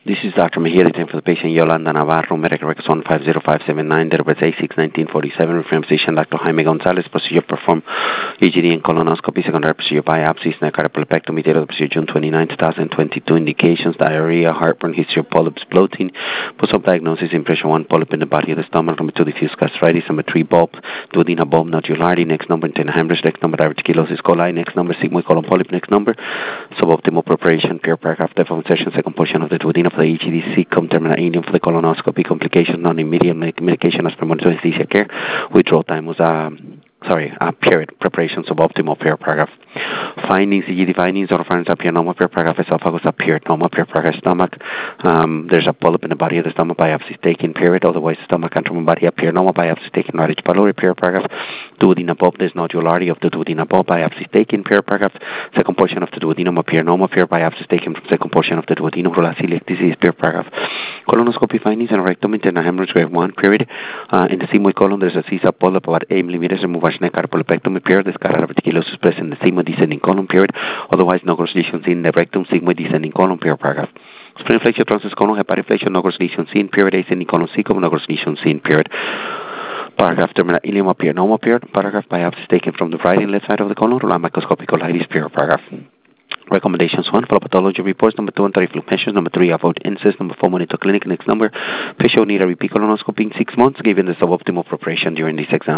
This is Dr. Mahiri, time for the patient Yolanda Navarro, medical records 150579, date of birth 8/6/1947, reference physician Dr. Jaime Gonzalez, procedure performed EGD and colonoscopy, secondary procedure biopsies, cardiopulopectomy, date of the procedure June 29, 2022, indications, diarrhea, heartburn, history of polyps, bloating, post-op diagnosis, impression 1, polyp in the body of the stomach, number 2, diffuse gastritis, number 3, bulb, duodenal bulb nodularity, next number, intestinal hemorrhage, next number, diverticulosis coli, next number, sigmoid colon polyp, next number, suboptimal preparation, pure paragraph, deformed section, second portion of the duodenum for the EGDC, terminal ileum for the colonoscopy, complications, non-immediate medication as per monitor anesthesia care, withdrawal time was period, preparation, suboptimal, pure paragraph. Findings, EGD findings, oropharynx appear normal, pure paragraph, esophagus appeared normal, pure paragraph, stomach, there's a polyp in the body of the stomach, biopsy taken, period, otherwise stomach and abdomen body appear normal, biopsy taken, right H. pylori, pure paragraph, duodenal bulb, there's nodularity of the duodenal bulb, biopsy taken, pure paragraph, second portion of the duodenum appear normal, pure biopsy taken from second portion of the duodenum, rulaceliac disease, pure paragraph. Colonoscopy findings and rectum, internal hemorrhage, grade 1, period, in the sigmoid colon, there's a CISA polyp about 8 millimeters, removal cardiopulopectomy, period, descarga diverticulosis present in the sigmoid descending colon, period, otherwise no gross lesions in the rectum, sigmoid descending colon, pure paragraph. Spleen inflection, transverse colon, hepatoflexion, no gross lesions seen, period, ascending colon, cecum, no gross lesions seen, period. Paragraph, terminal ileum appear normal, period. Paragraph, biopsy taken from the right and left side of the colon, roland microscopic colitis, period. Paragraph. Recommendations: 1, follow pathology reports. Number 2, anti-reflux measures. Number 3, avoid incest. Number 4, monitor clinic. Next number, patient will need a repeat colonoscopy in 6 months, given the suboptimal preparation during this exam.